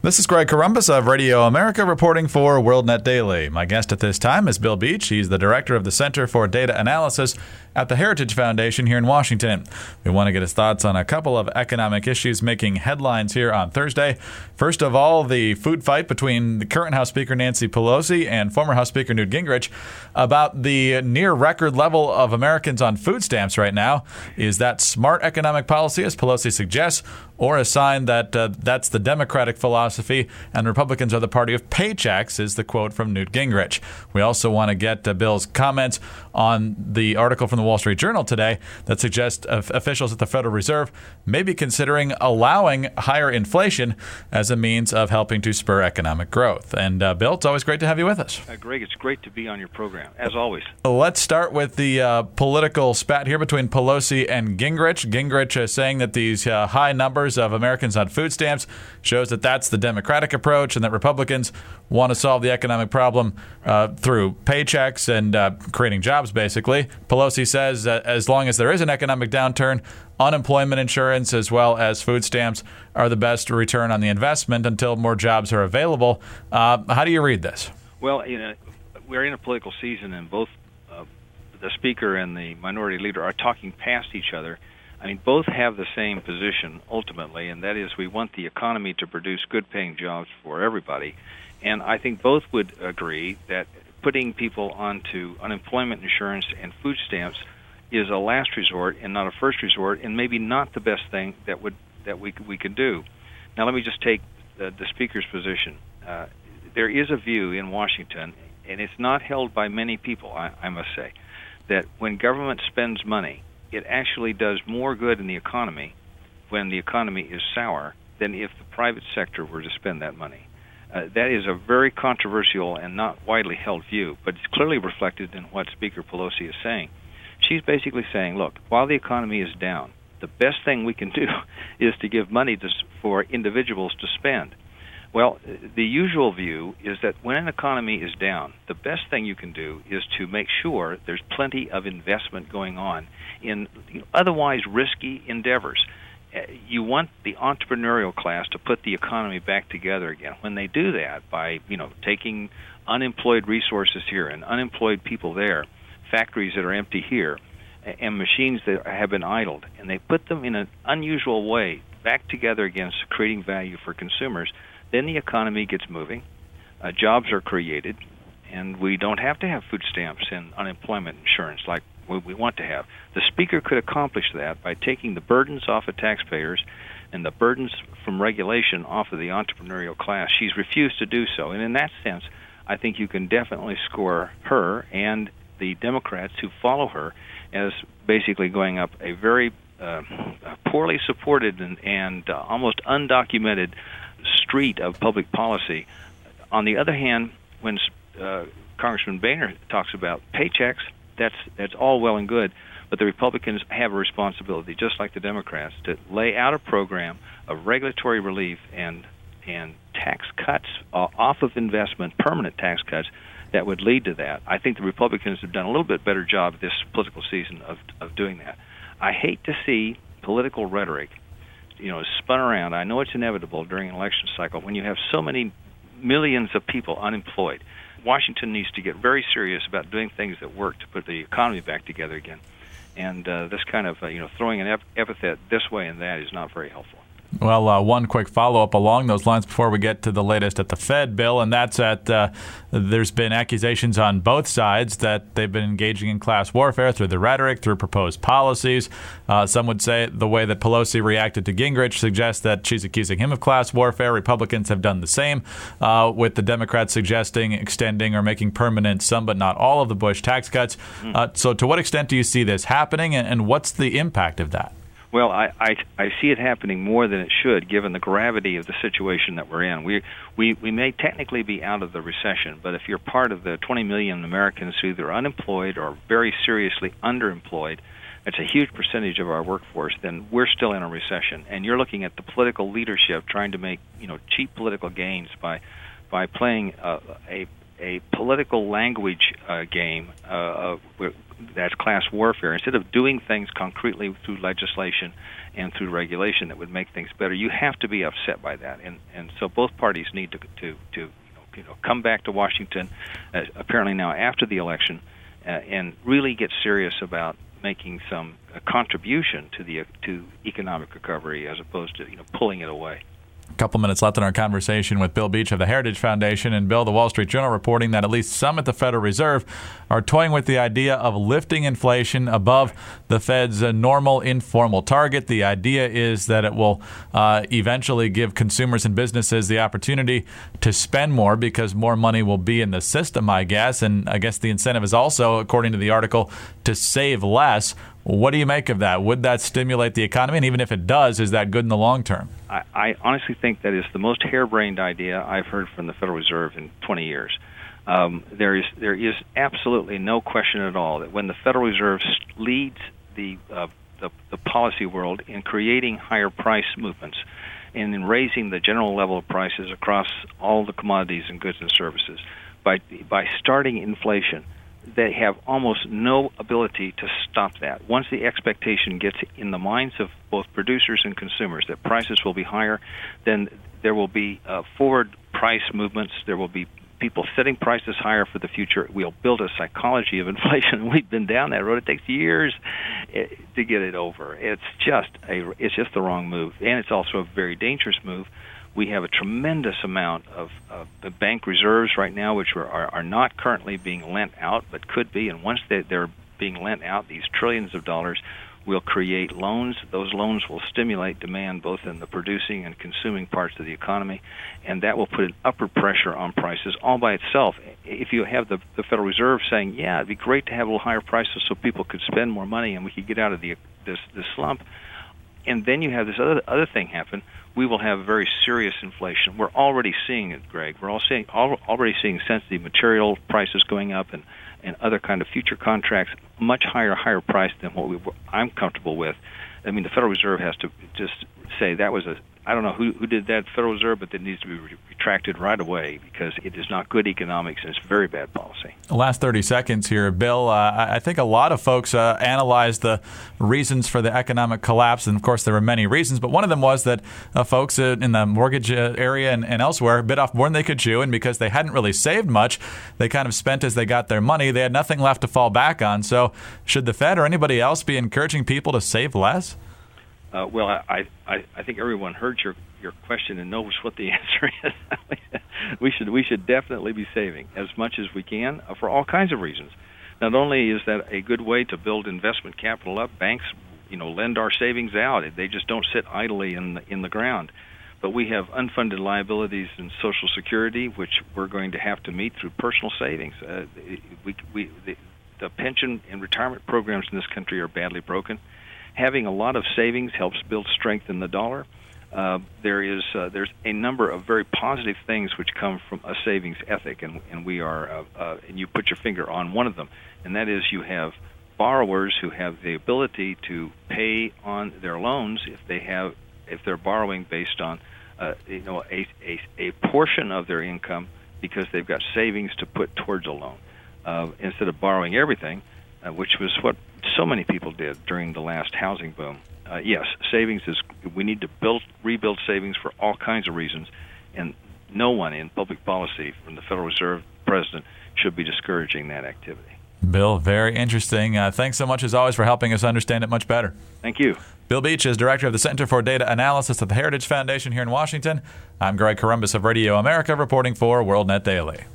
This is Greg Corombos of Radio America reporting for WorldNet Daily. My guest at this time is Bill Beach. He's the director of the Center for Data Analysis at the Heritage Foundation here in Washington. We want to get his thoughts on a couple of economic issues making headlines here on Thursday. First of all, the food fight between the current House Speaker Nancy Pelosi and former House Speaker Newt Gingrich about the near record level of Americans on food stamps right now. Is that smart economic policy, as Pelosi suggests, or a sign that that's the Democratic philosophy and Republicans are the party of paychecks, is the quote from Newt Gingrich. We also want to get Bill's comments on the article from the Wall Street Journal today that suggests officials at the Federal Reserve may be considering allowing higher inflation as a means of helping to spur economic growth. And Bill, it's always great to have you with us. Greg, it's great to be on your program, as always. Let's start with the political spat here between Pelosi and Gingrich. Gingrich saying that these high numbers of Americans on food stamps shows that that's the Democratic approach and that Republicans want to solve the economic problem through paychecks and creating jobs, basically. Pelosi says that as long as there is an economic downturn, unemployment insurance as well as food stamps are the best return on the investment until more jobs are available. How do you read this? Well, we're in a political season, and both the Speaker and the Minority Leader are talking past each other. I mean, both have the same position ultimately, and that is we want the economy to produce good-paying jobs for everybody. And I think both would agree that putting people onto unemployment insurance and food stamps is a last resort and not a first resort, and maybe not the best thing that we could do. Now, let me just take the Speaker's position. There is a view in Washington, and it's not held by many people, I must say, that when government spends money, it actually does more good in the economy when the economy is sour than if the private sector were to spend that money. That is a very controversial and not widely held view, but it's clearly reflected in what Speaker Pelosi is saying. She's basically saying, look, while the economy is down, the best thing we can do is to give money for individuals to spend. Well, the usual view is that when an economy is down, the best thing you can do is to make sure there's plenty of investment going on in otherwise risky endeavors. You want the entrepreneurial class to put the economy back together again. When they do that by, taking unemployed resources here and unemployed people there, factories that are empty here, and machines that have been idled, and they put them in an unusual way back together again, creating value for consumers, then the economy gets moving, jobs are created, and we don't have to have food stamps and unemployment insurance like we want to have. The Speaker could accomplish that by taking the burdens off of taxpayers and the burdens from regulation off of the entrepreneurial class. She's refused to do so, and in that sense, I think you can definitely score her and the Democrats who follow her as basically going up a very poorly supported and almost undocumented street of public policy. On the other hand, when Congressman Boehner talks about paychecks, that's all well and good, but the Republicans have a responsibility, just like the Democrats, to lay out a program of regulatory relief and tax cuts off of investment, permanent tax cuts, that would lead to that. I think the Republicans have done a little bit better job this political season of doing that. I hate to see political rhetoric spun around. I know it's inevitable during an election cycle when you have so many millions of people unemployed. Washington needs to get very serious about doing things that work to put the economy back together again. And this kind of throwing an epithet this way and that is not very helpful. Well, one quick follow-up along those lines before we get to the latest at the Fed, Bill, and that's that there's been accusations on both sides that they've been engaging in class warfare through the rhetoric, through proposed policies. Some would say the way that Pelosi reacted to Gingrich suggests that she's accusing him of class warfare. Republicans have done the same, with the Democrats suggesting extending or making permanent some but not all of the Bush tax cuts. So to what extent do you see this happening, and what's the impact of that? Well, I see it happening more than it should, given the gravity of the situation that we're in. We may technically be out of the recession, but if you're part of the 20 million Americans who either are unemployed or very seriously underemployed, that's a huge percentage of our workforce, then we're still in a recession. And you're looking at the political leadership trying to make cheap political gains by playing a a political language game that's class warfare. Instead of doing things concretely through legislation and through regulation that would make things better, you have to be upset by that. And so both parties need to come back to Washington, apparently now after the election, and really get serious about making some contribution to economic recovery as opposed to pulling it away. A couple minutes left in our conversation with Bill Beach of the Heritage Foundation. And Bill, the Wall Street Journal reporting that at least some at the Federal Reserve are toying with the idea of lifting inflation above the Fed's normal informal target. The idea is that it will eventually give consumers and businesses the opportunity to spend more because more money will be in the system, I guess. And I guess the incentive is also, according to the article, to save less. What do you make of that? Would that stimulate the economy? And even if it does, is that good in the long term? I honestly think that is the most harebrained idea I've heard from the Federal Reserve in 20 years. There is absolutely no question at all that when the Federal Reserve leads the policy world in creating higher price movements and in raising the general level of prices across all the commodities and goods and services, by starting inflation, they have almost no ability to stop that. Once the expectation gets in the minds of both producers and consumers that prices will be higher, then there will be forward price movements. There will be people setting prices higher for the future. We'll build a psychology of inflation. We've been down that road. It takes years to get it over. It's just the wrong move, and it's also a very dangerous move. We have a tremendous amount of the bank reserves right now, which are not currently being lent out, but could be. And once they're being lent out, these trillions of dollars will create loans. Those loans will stimulate demand both in the producing and consuming parts of the economy, and that will put an upward pressure on prices all by itself. If you have the Federal Reserve saying, yeah, it'd be great to have a little higher prices so people could spend more money and we could get out of this slump, and then you have this other thing happen, we will have very serious inflation. We're already seeing it, Greg. We're already seeing sensitive material prices going up and other kind of future contracts much higher price than what I'm comfortable with. I mean, the Federal Reserve has to just say that was I don't know who did that, Federal Reserve, but it needs to be retracted right away because it is not good economics and it's very bad policy. The last 30 seconds here, Bill. I think a lot of folks analyzed the reasons for the economic collapse, and of course there were many reasons, but one of them was that folks in the mortgage area and elsewhere bit off more than they could chew, and because they hadn't really saved much, they kind of spent as they got their money. They had nothing left to fall back on. So should the Fed or anybody else be encouraging people to save less? Well, I think everyone heard your question and knows what the answer is. We should definitely be saving as much as we can for all kinds of reasons. Not only is that a good way to build investment capital up, banks lend our savings out. They just don't sit idly in the ground. But we have unfunded liabilities in Social Security, which we're going to have to meet through personal savings. The pension and retirement programs in this country are badly broken. Having a lot of savings helps build strength in the dollar. There's a number of very positive things which come from a savings ethic, and you put your finger on one of them, and that is you have borrowers who have the ability to pay on their loans if they're borrowing based on a portion of their income because they've got savings to put towards a loan instead of borrowing everything, which was what so many people did during the last housing boom. Yes, savings we need to rebuild savings for all kinds of reasons, and no one in public policy, from the Federal Reserve President, should be discouraging that activity. Bill, very interesting. Thanks so much, as always, for helping us understand it much better. Thank you. Bill Beach is Director of the Center for Data Analysis at the Heritage Foundation here in Washington. I'm Greg Corombos of Radio America, reporting for WorldNet Daily.